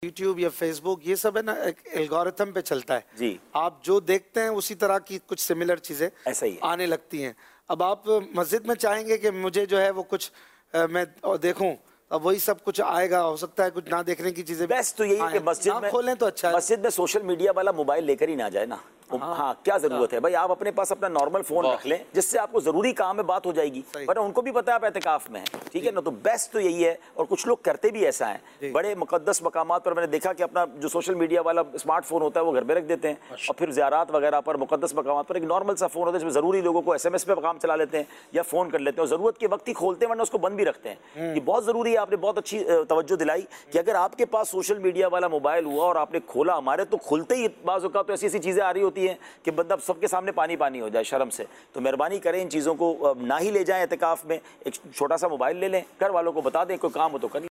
YouTube या Facebook ये सब है ना एक एल्गोरिथम पे चलता है जी। आप जो देखते हैं उसी तरह की कुछ सिमिलर चीजें ऐसा ही है। आने लगती हैं। अब आप मस्जिद में चाहेंगे कि मुझे जो है वो कुछ मैं देखूं, अब वही सब कुछ आएगा, हो सकता है कुछ ना देखने की चीजें। बेस्ट तो यही है कि मस्जिद में खोलें तो अच्छा है। मस्जिद में सोशल मीडिया वाला मोबाइल लेकर ही ना जाए ना। हाँ, क्या जरूरत है भाई, आप अपने पास अपना नॉर्मल फोन रख लें जिससे आपको जरूरी काम में बात हो जाएगी, वरना उनको भी पता है आप एहतिकाफ में हैं, ठीक है ना। तो बेस्ट तो यही है, और कुछ लोग करते भी ऐसा है। बड़े मुकद्दस मकामात पर मैंने देखा कि अपना जो सोशल मीडिया वाला स्मार्टफोन होता है वो घर में रख देते हैं, और फिर ज़ियारात वगैरह पर मुकद्दस मकामात पर एक नॉर्मल सा फोन होता है जिसमें जरूरी लोगों को SMS पे काम चला लेते हैं या फोन कर लेते हैं, और जरूरत के वक्त ही खोलते हैं वरना उसको बंद भी रखते हैं। ये बहुत जरूरी है, आपने बहुत अच्छी तवज्जो दिलाई कि अगर आपके पास सोशल मीडिया वाला मोबाइल हुआ और आपने खोला, हमारे तो खुलते ही बाज़ औक़ात तो ऐसी ऐसी चीज़ें आ रही होती हैं कि बंदा सबके सामने पानी पानी हो जाए शर्म से। तो मेहरबानी करें, इन चीज़ों को ना ही ले जाएं एतिकाफ में, एक छोटा सा मोबाइल ले लें, घर वालों को बता दें, कोई काम हो तो करिए।